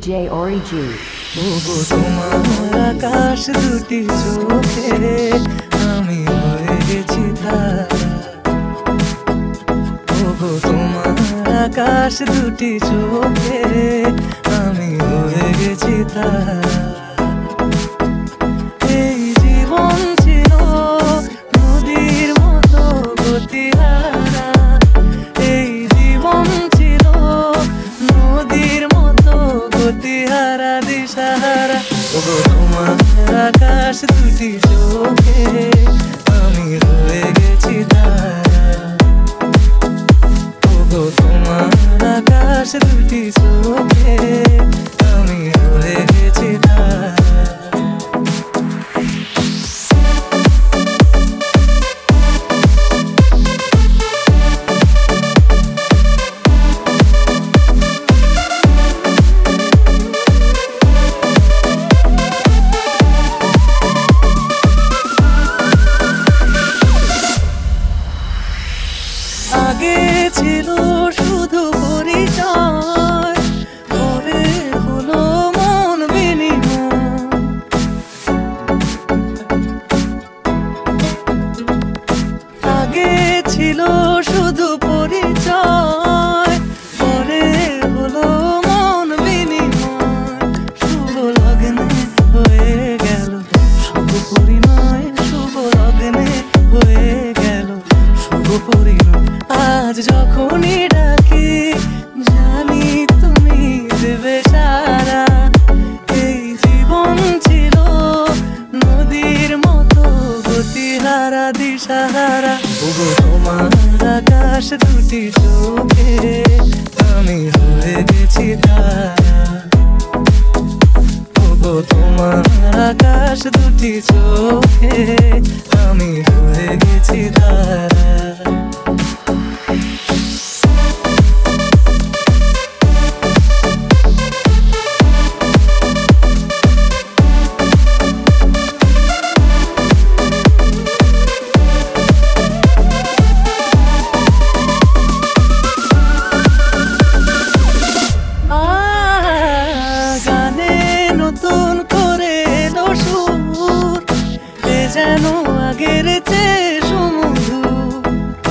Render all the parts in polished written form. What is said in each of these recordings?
DJ Ori G. ওগো তোমার আকাশ দুটি চোখে আমি হয়ে গেছি তারা। ওগো তোমার আকাশ দুটি চোখে আমি হয়ে গেছি তারা। এই জীবন ছিল নদীর মতো গতিহারা, এই জীবন ছিল নদীর মতো গতিহারা দিশাহারা। ওগো তোমার আকাশ দুটি চোখে আমি হয়ে গেছি তারা। ওগো তোমার আকাশ দুটি চোখে আমি হয়ে গেছি তারা। আগে ছিল শুধু পরিচয়, পরে হলো মন বিনিময়। আগে ছিল শুধু পরিচয়, পরে হলো মন বিনিময়। শুভ লগ্নে হয়ে গেল শুভ পরিণয়, শুভ লগ্নে হয়ে গেল শুভ পরিণয়। আজ যখনই ডাকি জানি তুমি দেবে সারা। এই জীবন ছিল নদীর মতো গতিহারা দিশাহারা। ওগো তোমার আকাশ দুটি চোখে আমি হয়ে গেছি তারা। ওগো তোমার আকাশ দুটি চোখে আমি হয়ে গেছি তারা। যেন আগের চেয়ে সুমধুর।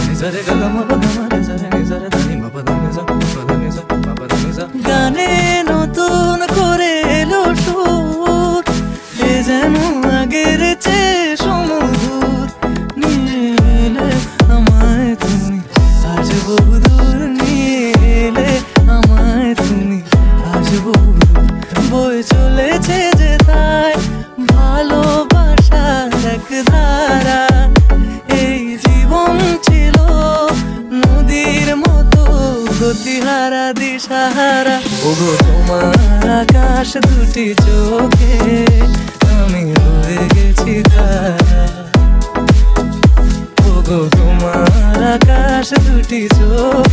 গানে নতুন করে এলো সুর, এ যেন আগের চেয়ে সুমধুর। নিয়ে এলে আমায় তুমি আজ বহুদূর, নিয়ে এলে আমায় তুমি আজ বহুদূর। বয়ে চলেছে যে তাই ভালোবাসার এক ধারা। এই জীবন ছিল নদীর মতো গতিহারা দিশাহারা। ওগো তোমার আকাশ দুটি চোখে আমি হয়ে গেছি তারা। ওগো তোমার আকাশ দুটি চোখে